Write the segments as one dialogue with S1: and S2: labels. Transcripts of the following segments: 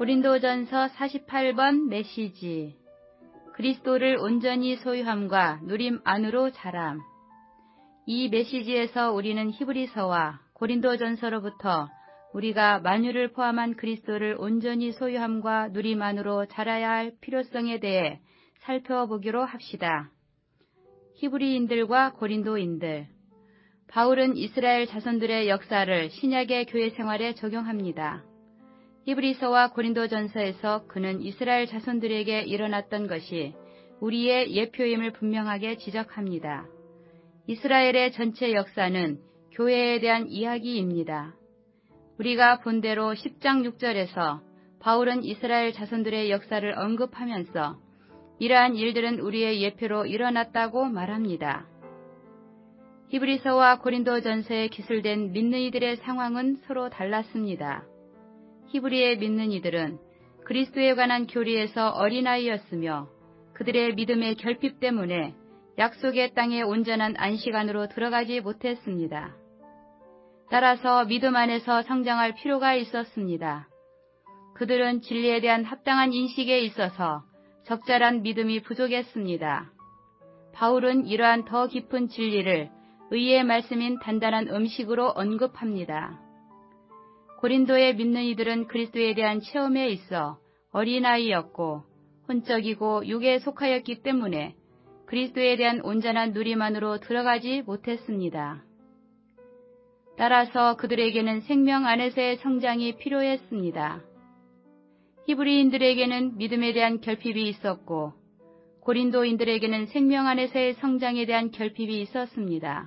S1: 고린도전서 48번 메시지. 그리스도를 온전히 소유함과 누림 안으로 자람. 이 메시지에서 우리는 히브리서와 고린도전서로부터 우리가 만유를 포함한 그리스도를 온전히 소유함과 누림 안으로 자라야 할 필요성에 대해 살펴보기로 합시다. 히브리인들과 고린도인들. 바울은 이스라엘 자손들의 역사를 신약의 교회 생활에 적용합니다. 히브리서와 고린도전서에서 그는 이스라엘 자손들에게 일어났던 것이 우리의 예표임을 분명하게 지적합니다. 이스라엘의 전체 역사는 교회에 대한 이야기입니다. 우리가 본대로 10장 6절에서 바울은 이스라엘 자손들의 역사를 언급하면서 이러한 일들은 우리의 예표로 일어났다고 말합니다. 히브리서와 고린도전서에 기술된 믿는 이들의 상황은 서로 달랐습니다. 히브리의 믿는 이들은 그리스도에 관한 교리에서 어린아이였으며 그들의 믿음의 결핍 때문에 약속의 땅의 온전한 안식 안으로 들어가지 못했습니다. 따라서 믿음 안에서 성장할 필요가 있었습니다. 그들은 진리에 대한 합당한 인식에 있어서 적절한 믿음이 부족했습니다. 바울은 이러한 더 깊은 진리를 의의 말씀인 단단한 음식으로 언급합니다. 고린도의 믿는 이들은 그리스도에 대한 체험에 있어 어린아이였고 혼적이고 육에 속하였기 때문에 그리스도에 대한 온전한 누림 안으로 들어가지 못했습니다. 따라서 그들에게는 생명 안에서의 성장이 필요했습니다. 히브리인들에게는 믿음에 대한 결핍이 있었고 고린도인들에게는 생명 안에서의 성장에 대한 결핍이 있었습니다.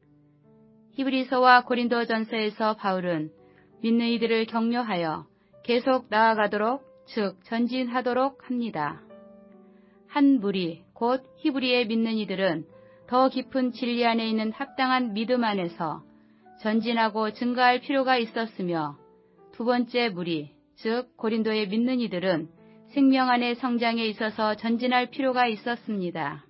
S1: 히브리서와 고린도전서에서 바울은 믿는 이들을 격려하여 계속 나아가도록, 즉 전진하도록 합니다. 한 무리, 곧 히브리의 믿는 이들은 더 깊은 진리 안에 있는 합당한 믿음 안에서 전진하고 증가할 필요가 있었으며, 두 번째 무리, 즉 고린도의 믿는 이들은 생명 안의 성장에 있어서 전진할 필요가 있었습니다.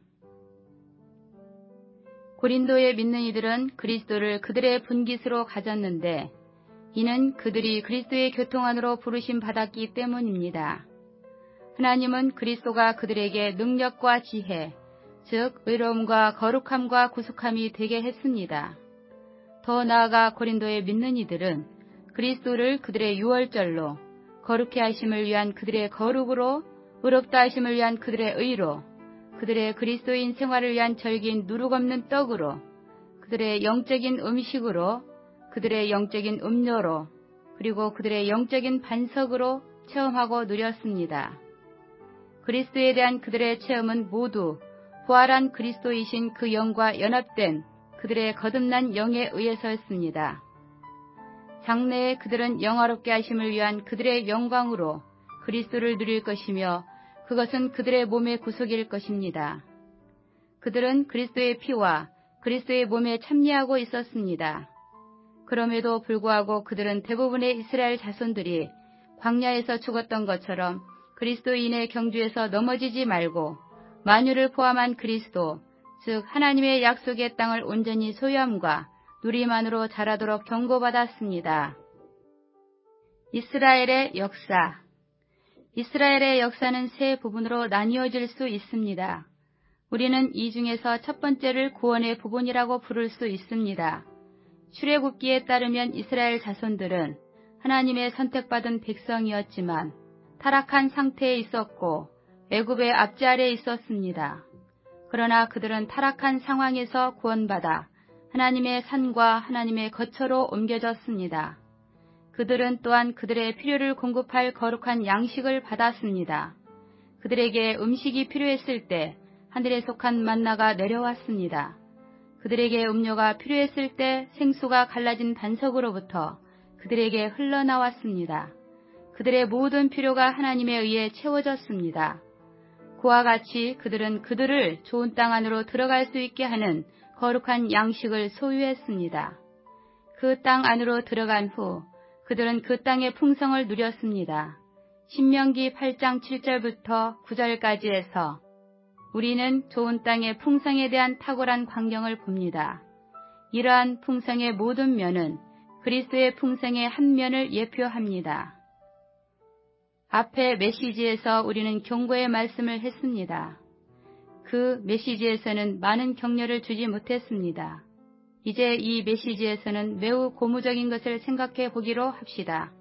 S1: 고린도의 믿는 이들은 그리스도를 그들의 분깃으로 가졌는데 이는 그들이 그리스도의 교통 안으로 부르심 받았기 때문입니다. 하나님은 그리스도가 그들에게 능력과 지혜, 즉 의로움과 거룩함과 구속함이 되게 했습니다. 더 나아가 고린도의 믿는 이들은 그리스도를 그들의 유월절로, 거룩해 하심을 위한 그들의 거룩으로, 의롭다 하심을 위한 그들의 의로, 그들의 그리스도인 생활을 위한 절기인 누룩없는 떡으로, 그들의 영적인 음식으로, 그들의 영적인 음료로, 그리고 그들의 영적인 반석으로 체험하고 누렸습니다. 그리스도에 대한 그들의 체험은 모두 부활한 그리스도이신 그 영과 연합된 그들의 거듭난 영에 의해서였습니다. 장래에 그들은 영화롭게 하심을 위한 그들의 영광으로 그리스도를 누릴 것이며 그것은 그들의 몸의 구속일 것입니다. 그들은 그리스도의 피와 그리스도의 몸에 참여하고 있었습니다. 그럼에도 불구하고 그들은 대부분의 이스라엘 자손들이 광야에서 죽었던 것처럼 그리스도인의 경주에서 넘어지지 말고 만유를 포함한 그리스도, 즉 하나님의 약속의 땅을 온전히 소유함과 누림 안으로 자라도록 경고받았습니다. 이스라엘의 역사. 이스라엘의 역사는 세 부분으로 나뉘어질 수 있습니다. 우리는 이 중에서 첫 번째를 구원의 부분이라고 부를 수 있습니다. 출애굽기에 따르면 이스라엘 자손들은 하나님의 선택받은 백성이었지만 타락한 상태에 있었고 애굽의 압제 아래에 있었습니다. 그러나 그들은 타락한 상황에서 구원받아 하나님의 산과 하나님의 거처로 옮겨졌습니다. 그들은 또한 그들의 필요를 공급할 거룩한 양식을 받았습니다. 그들에게 음식이 필요했을 때 하늘에 속한 만나가 내려왔습니다. 그들에게 음료가 필요했을 때 생수가 갈라진 반석으로부터 그들에게 흘러나왔습니다. 그들의 모든 필요가 하나님에 의해 채워졌습니다. 그와 같이 그들은 그들을 좋은 땅 안으로 들어갈 수 있게 하는 거룩한 양식을 소유했습니다. 그 땅 안으로 들어간 후 그들은 그 땅의 풍성을 누렸습니다. 신명기 8장 7절부터 9절까지 해서 우리는 좋은 땅의 풍성에 대한 탁월한 광경을 봅니다. 이러한 풍성의 모든 면은 그리스도의 풍성의 한 면을 예표합니다. 앞에 메시지에서 우리는 경고의 말씀을 했습니다. 그 메시지에서는 많은 격려를 주지 못했습니다. 이제 이 메시지에서는 매우 고무적인 것을 생각해 보기로 합시다.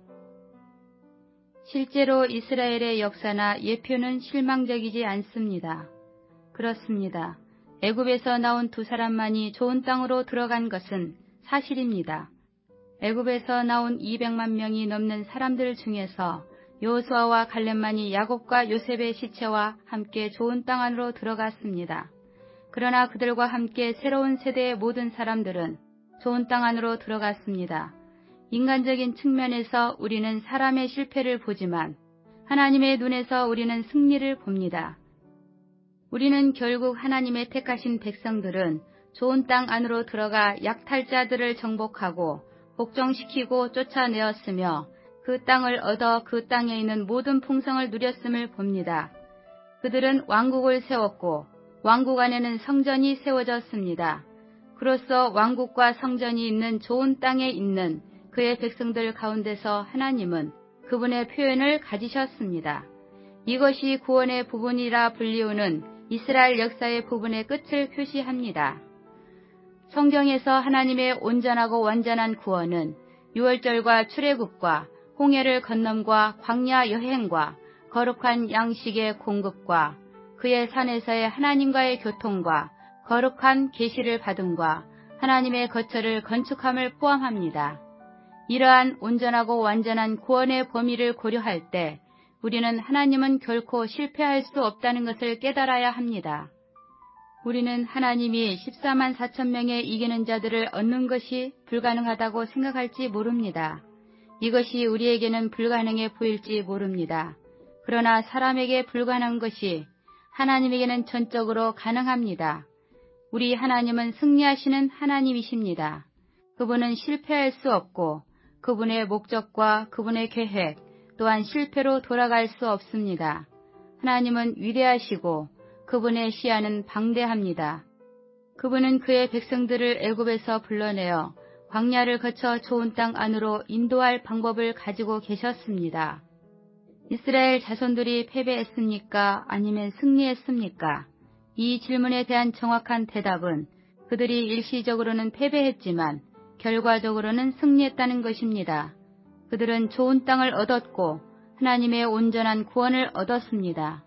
S1: 실제로 이스라엘의 역사나 예표는 실망적이지 않습니다. 그렇습니다. 애굽에서 나온 두 사람만이 좋은 땅으로 들어간 것은 사실입니다. 애굽에서 나온 200만 명이 넘는 사람들 중에서 여호수아와 갈렙만이 야곱과 요셉의 시체와 함께 좋은 땅 안으로 들어갔습니다. 그러나 그들과 함께 새로운 세대의 모든 사람들은 좋은 땅 안으로 들어갔습니다. 인간적인 측면에서 우리는 사람의 실패를 보지만 하나님의 눈에서 우리는 승리를 봅니다. 우리는 결국 하나님의 택하신 백성들은 좋은 땅 안으로 들어가 약탈자들을 정복하고 복종시키고 쫓아내었으며 그 땅을 얻어 그 땅에 있는 모든 풍성을 누렸음을 봅니다. 그들은 왕국을 세웠고 왕국 안에는 성전이 세워졌습니다. 그로써 왕국과 성전이 있는 좋은 땅에 있는 그의 백성들 가운데서 하나님은 그분의 표현을 가지셨습니다. 이것이 구원의 부분이라 불리우는 이스라엘 역사의 부분의 끝을 표시합니다. 성경에서 하나님의 온전하고 완전한 구원은 유월절과 출애굽과 홍해를 건nom과 광야 여행과 거룩한 양식의 공급과 그의 산에서의 하나님과의 교통과 거룩한 계시를 받음과 하나님의 거처를 건축함을 포함합니다. 이러한 온전하고 완전한 구원의 범위를 고려할 때 우리는 하나님은 결코 실패할 수 없다는 것을 깨달아야 합니다. 우리는 하나님이 14만 4천 명의 이기는 자들을 얻는 것이 불가능하다고 생각할지 모릅니다. 이것이 우리에게는 불가능해 보일지 모릅니다. 그러나 사람에게 불가능한 것이 하나님에게는 전적으로 가능합니다. 우리 하나님은 승리하시는 하나님이십니다. 그분은 실패할 수 없고 그분의 목적과 그분의 계획 또한 실패로 돌아갈 수 없습니다. 하나님은 위대하시고 그분의 시야는 방대합니다. 그분은 그의 백성들을 애굽에서 불러내어 광야를 거쳐 좋은 땅 안으로 인도할 방법을 가지고 계셨습니다. 이스라엘 자손들이 패배했습니까? 아니면 승리했습니까? 이 질문에 대한 정확한 대답은 그들이 일시적으로는 패배했지만 결과적으로는 승리했다는 것입니다. 그들은 좋은 땅을 얻었고 하나님의 온전한 구원을 얻었습니다.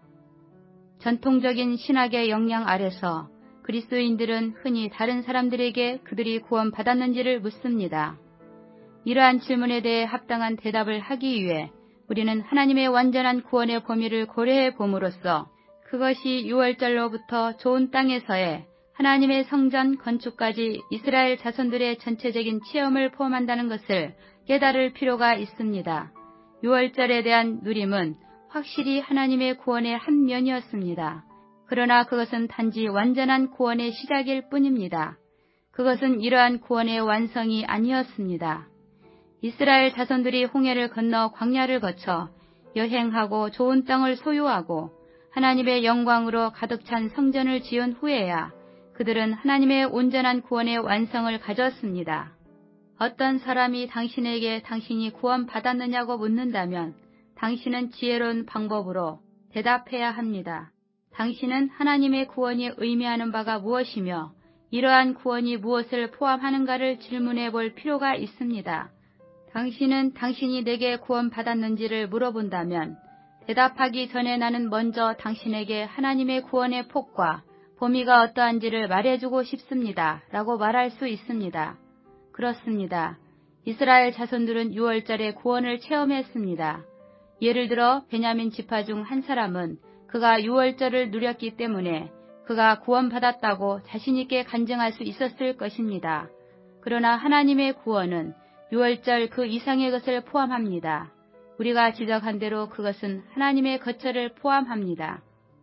S1: 전통적인 신학의 영향 아래서 그리스도인들은 흔히 다른 사람들에게 그들이 구원받았는지를 묻습니다. 이러한 질문에 대해 합당한 대답을 하기 위해 우리는 하나님의 완전한 구원의 범위를 고려해 봄으로써 그것이 유월절로부터 좋은 땅에서의 하나님의 성전 건축까지 이스라엘 자손들의 전체적인 체험을 포함한다는 것을 깨달을 필요가 있습니다. 유월절에 대한 누림은 확실히 하나님의 구원의 한 면이었습니다. 그러나 그것은 단지 완전한 구원의 시작일 뿐입니다. 그것은 이러한 구원의 완성이 아니었습니다. 이스라엘 자손들이 홍해를 건너 광야를 거쳐 여행하고 좋은 땅을 소유하고 하나님의 영광으로 가득 찬 성전을 지은 후에야 그들은 하나님의 온전한 구원의 완성을 가졌습니다. 어떤 사람이 당신에게 당신이 구원받았느냐고 묻는다면 당신은 지혜로운 방법으로 대답해야 합니다. 당신은 하나님의 구원이 의미하는 바가 무엇이며 이러한 구원이 무엇을 포함하는가를 질문해 볼 필요가 있습니다. 당신은 당신이 내게 구원받았는지를 물어본다면 대답하기 전에 나는 먼저 당신에게 하나님의 구원의 폭과 범위가 어떠한지를 말해주고 싶습니다. 라고 말할 수 있습니다. 그렇습니다. 이스라엘 자손들은 유월절에 구원을 체험했습니다. 예를 들어 베냐민 지파 중 한 사람은 그가 유월절을 누렸기 때문에 그가 구원받았다고 자신있게 간증할 수 있었을 것입니다. 그러나 하나님의 구원은 유월절 그 이상의 것을 포함합니다. 우리가 지적한 대로 그것은 하나님의 거처를 포함합니다.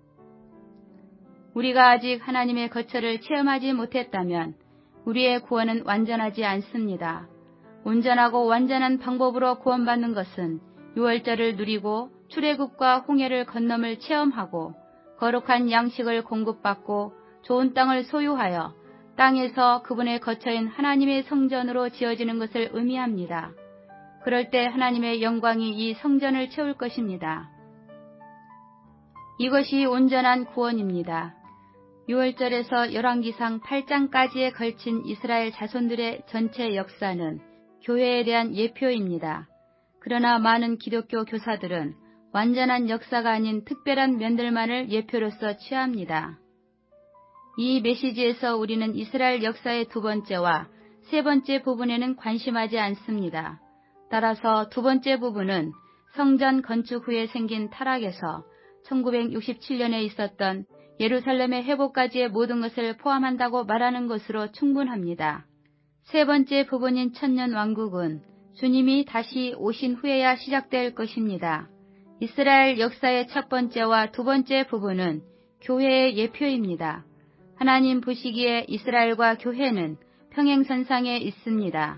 S1: 우리가 아직 하나님의 거처를 체험하지 못했다면 우리의 구원은 완전하지 않습니다. 온전하고 완전한 방법으로 구원받는 것은 유월절을 누리고 출애굽과 홍해를 건넘을 체험하고 거룩한 양식을 공급받고 좋은 땅을 소유하여 땅에서 그분의 거처인 하나님의 성전으로 지어지는 것을 의미합니다. 그럴 때 하나님의 영광이 이 성전을 채울 것입니다. 이것이 온전한 구원입니다. 6월절에서 열왕기상 8장까지에 걸친 이스라엘 자손들의 전체 역사는 교회에 대한 예표입니다. 그러나 많은 기독교 교사들은 완전한 역사가 아닌 특별한 면들만을 예표로서 취합니다. 이 메시지에서 우리는 이스라엘 역사의 두 번째와 세 번째 부분에는 관심하지 않습니다. 따라서 두 번째 부분은 성전 건축 후에 생긴 타락에서 1967년에 있었던 예루살렘의 회복까지의 모든 것을 포함한다고 말하는 것으로 충분합니다. 세 번째 부분인 천년왕국은 주님이 다시 오신 후에야 시작될 것입니다. 이스라엘 역사의 첫 번째와 두 번째 부분은 교회의 예표입니다. 하나님 보시기에 이스라엘과 교회는 평행선상에 있습니다.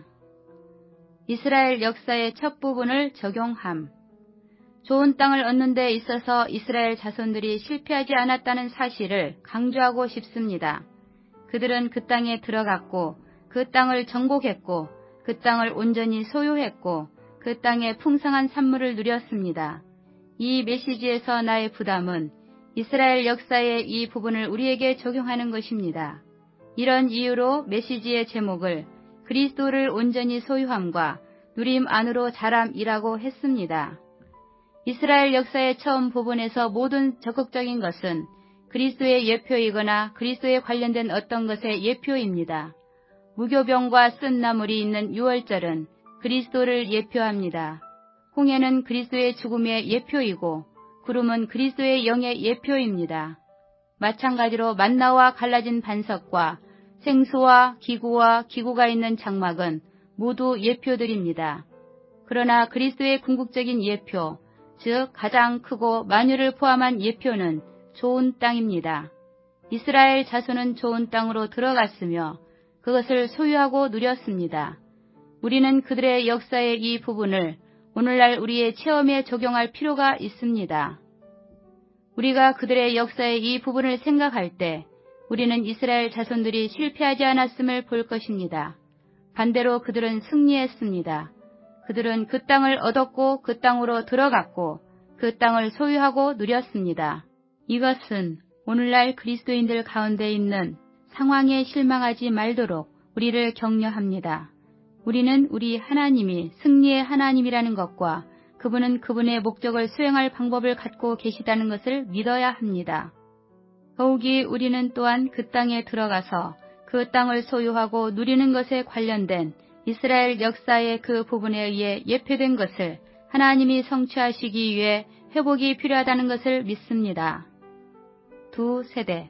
S1: 이스라엘 역사의 첫 부분을 적용함. 좋은 땅을 얻는 데 있어서 이스라엘 자손들이 실패하지 않았다는 사실을 강조하고 싶습니다. 그들은 그 땅에 들어갔고 그 땅을 정복했고 그 땅을 온전히 소유했고 그 땅의 풍성한 산물을 누렸습니다. 이 메시지에서 나의 부담은 이스라엘 역사의 이 부분을 우리에게 적용하는 것입니다. 이런 이유로 메시지의 제목을 그리스도를 온전히 소유함과 누림 안으로 자람이라고 했습니다. 이스라엘 역사의 처음 부분에서 모든 적극적인 것은 그리스도의 예표이거나 그리스도에 관련된 어떤 것의 예표입니다. 무교병과 쓴 나물이 있는 유월절은 그리스도를 예표합니다. 홍해는 그리스도의 죽음의 예표이고 구름은 그리스도의 영의 예표입니다. 마찬가지로 만나와 갈라진 반석과 생수와 기구가 있는 장막은 모두 예표들입니다. 그러나 그리스도의 궁극적인 예표, 즉 가장 크고 만유를 포함한 예표는 좋은 땅입니다. 이스라엘 자손은 좋은 땅으로 들어갔으며 그것을 소유하고 누렸습니다. 우리는 그들의 역사의 이 부분을 오늘날 우리의 체험에 적용할 필요가 있습니다. 우리가 그들의 역사의 이 부분을 생각할 때 우리는 이스라엘 자손들이 실패하지 않았음을 볼 것입니다. 반대로 그들은 승리했습니다. 그들은 그 땅을 얻었고 그 땅으로 들어갔고 그 땅을 소유하고 누렸습니다. 이것은 오늘날 그리스도인들 가운데 있는 상황에 실망하지 말도록 우리를 격려합니다. 우리는 우리 하나님이 승리의 하나님이라는 것과 그분은 그분의 목적을 수행할 방법을 갖고 계시다는 것을 믿어야 합니다. 더욱이 우리는 또한 그 땅에 들어가서 그 땅을 소유하고 누리는 것에 관련된 이스라엘 역사의 그 부분에 의해 예표된 것을 하나님이 성취하시기 위해 회복이 필요하다는 것을 믿습니다. 두 세대.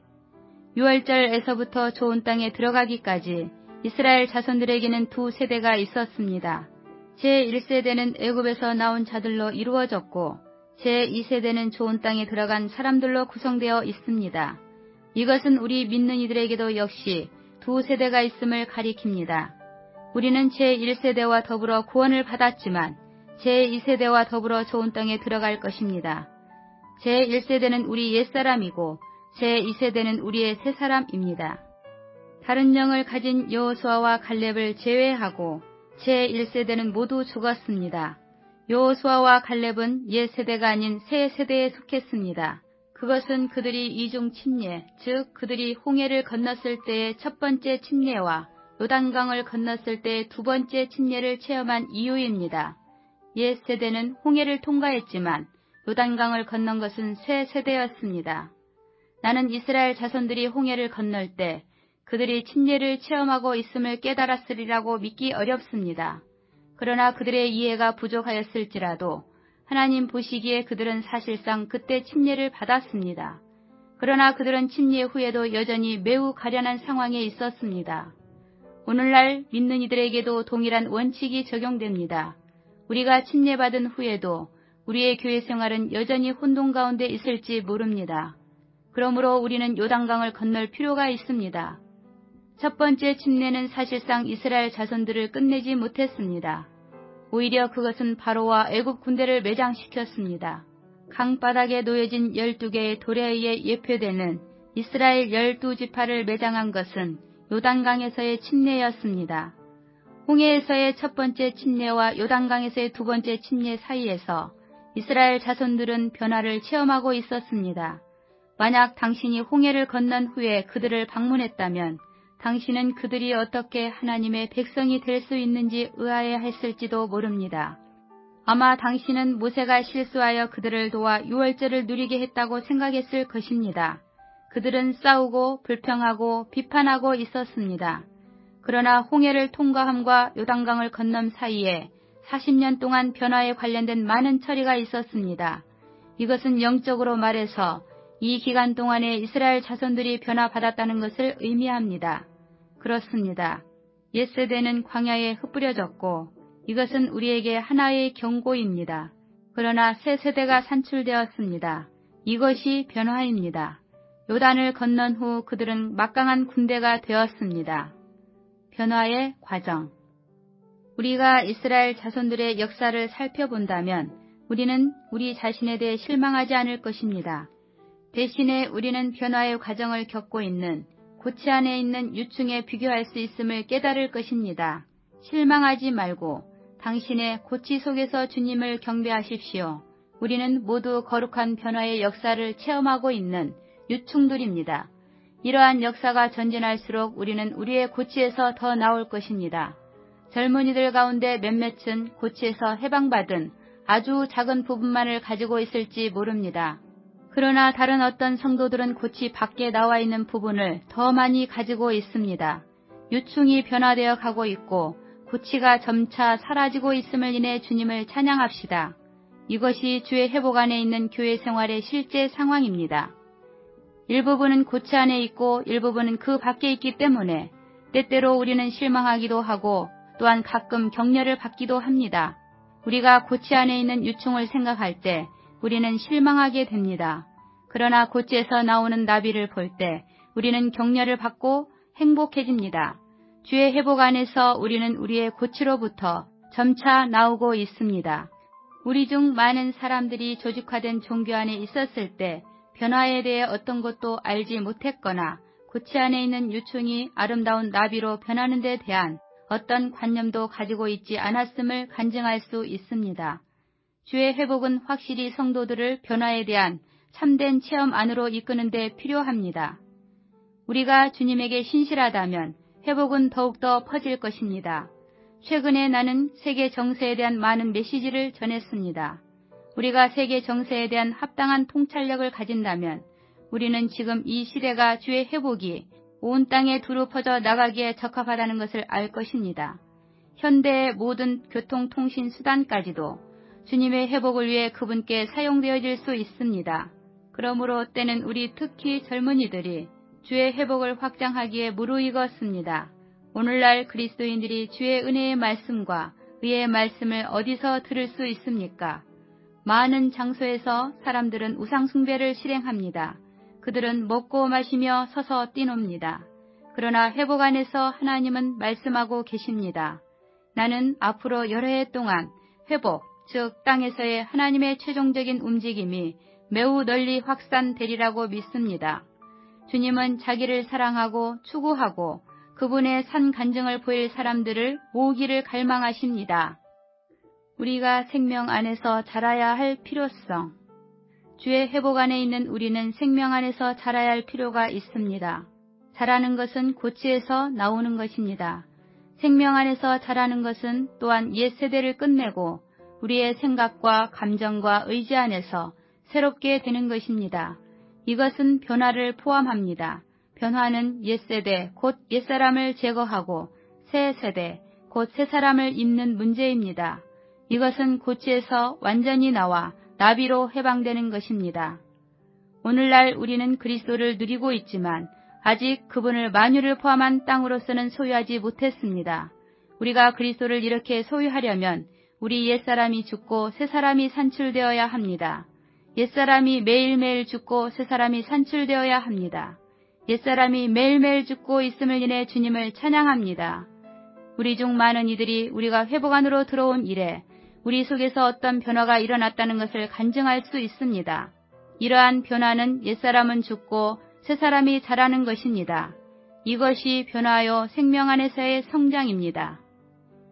S1: 유월절에서부터 좋은 땅에 들어가기까지 이스라엘 자손들에게는 두 세대가 있었습니다. 제1세대는 애굽에서 나온 자들로 이루어졌고 제2세대는 좋은 땅에 들어간 사람들로 구성되어 있습니다. 이것은 우리 믿는 이들에게도 역시 두 세대가 있음을 가리킵니다. 우리는 제1세대와 더불어 구원을 받았지만 제2세대와 더불어 좋은 땅에 들어갈 것입니다. 제1세대는 우리 옛사람이고 제2세대는 우리의 새사람입니다. 다른 영을 가진 여호수아와 갈렙을 제외하고 제1세대는 모두 죽었습니다. 여호수아와 갈렙은 옛 세대가 아닌 새 세대에 속했습니다. 그것은 그들이 이중 침례, 즉 그들이 홍해를 건넜을 때의 첫 번째 침례와 요단강을 건넜을 때의 두 번째 침례를 체험한 이유입니다. 옛 세대는 홍해를 통과했지만 요단강을 건넌 것은 새 세대였습니다. 나는 이스라엘 자손들이 홍해를 건널 때 그들이 침례를 체험하고 있음을 깨달았으리라고 믿기 어렵습니다. 그러나 그들의 이해가 부족하였을지라도 하나님 보시기에 그들은 사실상 그때 침례를 받았습니다. 그러나 그들은 침례 후에도 여전히 매우 가련한 상황에 있었습니다. 오늘날 믿는 이들에게도 동일한 원칙이 적용됩니다. 우리가 침례받은 후에도 우리의 교회 생활은 여전히 혼돈 가운데 있을지 모릅니다. 그러므로 우리는 요단강을 건널 필요가 있습니다. 첫 번째 침례는 사실상 이스라엘 자손들을 끝내지 못했습니다. 오히려 그것은 바로와 애굽 군대를 매장시켰습니다. 강바닥에 놓여진 12개의 돌에 의해 예표되는 이스라엘 12지파를 매장한 것은 요단강에서의 침례였습니다. 홍해에서의 첫 번째 침례와 요단강에서의 두 번째 침례 사이에서 이스라엘 자손들은 변화를 체험하고 있었습니다. 만약 당신이 홍해를 건넌 후에 그들을 방문했다면 당신은 그들이 어떻게 하나님의 백성이 될 수 있는지 의아해했을지도 모릅니다. 아마 당신은 모세가 실수하여 그들을 도와 유월절을 누리게 했다고 생각했을 것입니다. 그들은 싸우고 불평하고 비판하고 있었습니다. 그러나 홍해를 통과함과 요단강을 건넌 사이에 40년 동안 변화에 관련된 많은 처리가 있었습니다. 이것은 영적으로 말해서 이 기간 동안에 이스라엘 자손들이 변화받았다는 것을 의미합니다. 그렇습니다. 옛세대는 광야에 흩뿌려졌고 이것은 우리에게 하나의 경고입니다. 그러나 새 세대가 산출되었습니다. 이것이 변화입니다. 요단을 건넌 후 그들은 막강한 군대가 되었습니다. 변화의 과정. 우리가 이스라엘 자손들의 역사를 살펴본다면 우리는 우리 자신에 대해 실망하지 않을 것입니다. 대신에 우리는 변화의 과정을 겪고 있는 고치 안에 있는 유충에 비교할 수 있음을 깨달을 것입니다. 실망하지 말고 당신의 고치 속에서 주님을 경배하십시오. 우리는 모두 거룩한 변화의 역사를 체험하고 있는 유충들입니다. 이러한 역사가 전진할수록 우리는 우리의 고치에서 더 나올 것입니다. 젊은이들 가운데 몇몇은 고치에서 해방받은 아주 작은 부분만을 가지고 있을지 모릅니다. 그러나 다른 어떤 성도들은 고치 밖에 나와 있는 부분을 더 많이 가지고 있습니다. 유충이 변화되어 가고 있고 고치가 점차 사라지고 있음을 인해 주님을 찬양합시다. 이것이 주의 회복 안에 있는 교회 생활의 실제 상황입니다. 일부분은 고치 안에 있고 일부분은 그 밖에 있기 때문에 때때로 우리는 실망하기도 하고 또한 가끔 격려를 받기도 합니다. 우리가 고치 안에 있는 유충을 생각할 때 우리는 실망하게 됩니다. 그러나 고치에서 나오는 나비를 볼 때 우리는 격려를 받고 행복해집니다. 주의 회복 안에서 우리는 우리의 고치로부터 점차 나오고 있습니다. 우리 중 많은 사람들이 조직화된 종교 안에 있었을 때 변화에 대해 어떤 것도 알지 못했거나 고치 안에 있는 유충이 아름다운 나비로 변하는 데 대한 어떤 관념도 가지고 있지 않았음을 간증할 수 있습니다. 주의 회복은 확실히 성도들을 변화에 대한 참된 체험 안으로 이끄는 데 필요합니다. 우리가 주님에게 신실하다면 회복은 더욱더 퍼질 것입니다. 최근에 나는 세계 정세에 대한 많은 메시지를 전했습니다. 우리가 세계 정세에 대한 합당한 통찰력을 가진다면 우리는 지금 이 시대가 주의 회복이 온 땅에 두루 퍼져 나가기에 적합하다는 것을 알 것입니다. 현대의 모든 교통통신 수단까지도 주님의 회복을 위해 그분께 사용되어질 수 있습니다. 그러므로 때는 우리 특히 젊은이들이 주의 회복을 확장하기에 무르익었습니다. 오늘날 그리스도인들이 주의 은혜의 말씀과 의의 말씀을 어디서 들을 수 있습니까? 많은 장소에서 사람들은 우상숭배를 실행합니다. 그들은 먹고 마시며 서서 뛰놉니다. 그러나 회복 안에서 하나님은 말씀하고 계십니다. 나는 앞으로 여러 해 동안 회복, 즉 땅에서의 하나님의 최종적인 움직임이 매우 널리 확산되리라고 믿습니다. 주님은 자기를 사랑하고 추구하고 그분의 산 간증을 보일 사람들을 모으기를 갈망하십니다. 우리가 생명 안에서 자라야 할 필요성. 주의 회복 안에 있는 우리는 생명 안에서 자라야 할 필요가 있습니다. 자라는 것은 고치에서 나오는 것입니다. 생명 안에서 자라는 것은 또한 옛 세대를 끝내고 우리의 생각과 감정과 의지 안에서 새롭게 되는 것입니다. 이것은 변화를 포함합니다. 변화는 옛세대, 곧 옛사람을 제거하고 새 세대, 곧 새사람을 입는 문제입니다. 이것은 고치에서 완전히 나와 나비로 해방되는 것입니다. 오늘날 우리는 그리스도를 누리고 있지만 아직 그분을 만유를 포함한 땅으로서는 소유하지 못했습니다. 우리가 그리스도를 이렇게 소유하려면 우리 옛사람이 죽고 새사람이 산출되어야 합니다. 옛사람이 매일매일 죽고 새사람이 산출되어야 합니다. 옛사람이 매일매일 죽고 있음을 인해 주님을 찬양합니다. 우리 중 많은 이들이 우리가 회복 안으로 들어온 이래 우리 속에서 어떤 변화가 일어났다는 것을 간증할 수 있습니다. 이러한 변화는 옛사람은 죽고 새사람이 자라는 것입니다. 이것이 변화요 생명 안에서의 성장입니다.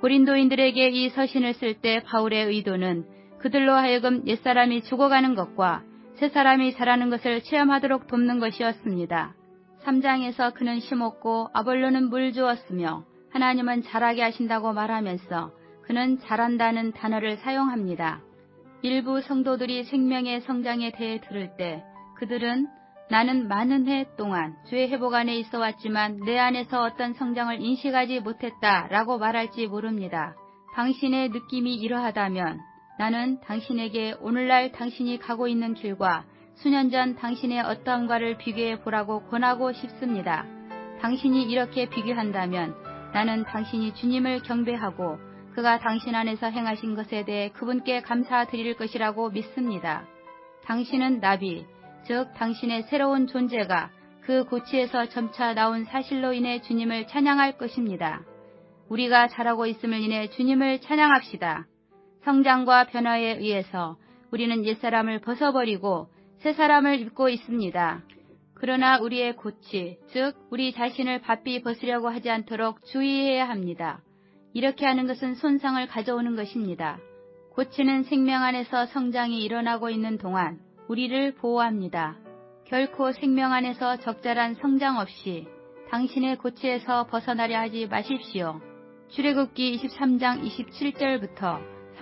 S1: 고린도인들에게 이 서신을 쓸 때 바울의 의도는 그들로 하여금 옛사람이 죽어가는 것과 새사람이 자라는 것을 체험하도록 돕는 것이었습니다. 3장에서 그는 심었고 아볼로는 물 주었으며 하나님은 자라게 하신다고 말하면서 그는 자란다는 단어를 사용합니다. 일부 성도들이 생명의 성장에 대해 들을 때 그들은 나는 많은 해 동안 주의 회복 안에 있어 왔지만 내 안에서 어떤 성장을 인식하지 못했다 라고 말할지 모릅니다. 당신의 느낌이 이러하다면 나는 당신에게 오늘날 당신이 가고 있는 길과 수년 전 당신의 어떠함과를 비교해 보라고 권하고 싶습니다. 당신이 이렇게 비교한다면 나는 당신이 주님을 경배하고 그가 당신 안에서 행하신 것에 대해 그분께 감사드릴 것이라고 믿습니다. 당신은 나비, 즉 당신의 새로운 존재가 그 고치에서 점차 나온 사실로 인해 주님을 찬양할 것입니다. 우리가 자라고 있음을 인해 주님을 찬양합시다. 성장과 변화에 의해서 우리는 옛사람을 벗어버리고 새사람을 입고 있습니다. 그러나 우리의 고치, 즉 우리 자신을 바삐 벗으려고 하지 않도록 주의해야 합니다. 이렇게 하는 것은 손상을 가져오는 것입니다. 고치는 생명 안에서 성장이 일어나고 있는 동안 우리를 보호합니다. 결코 생명 안에서 적절한 성장 없이 당신의 고치에서 벗어나려 하지 마십시오. 출애굽기 23장 27절부터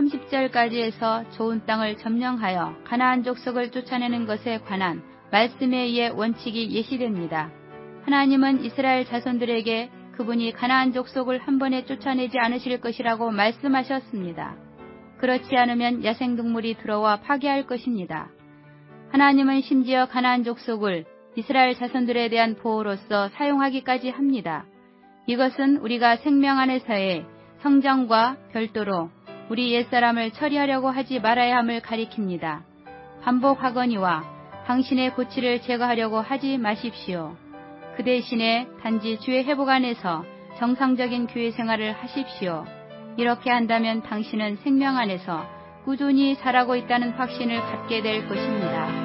S1: 30절까지에서 좋은 땅을 점령하여 가나안 족속을 쫓아내는 것에 관한 말씀에 의해 원칙이 예시됩니다. 하나님은 이스라엘 자손들에게 그분이 가나안 족속을 한 번에 쫓아내지 않으실 것이라고 말씀하셨습니다. 그렇지 않으면 야생동물이 들어와 파괴할 것입니다. 하나님은 심지어 가나안 족속을 이스라엘 자손들에 대한 보호로서 사용하기까지 합니다. 이것은 우리가 생명 안에서의 성장과 별도로 우리 옛사람을 처리하려고 하지 말아야 함을 가리킵니다. 반복하거니와 당신의 고치를 제거하려고 하지 마십시오. 그 대신에 단지 주의 회복 안에서 정상적인 교회 생활을 하십시오. 이렇게 한다면 당신은 생명 안에서 꾸준히 자라고 있다는 확신을 갖게 될 것입니다.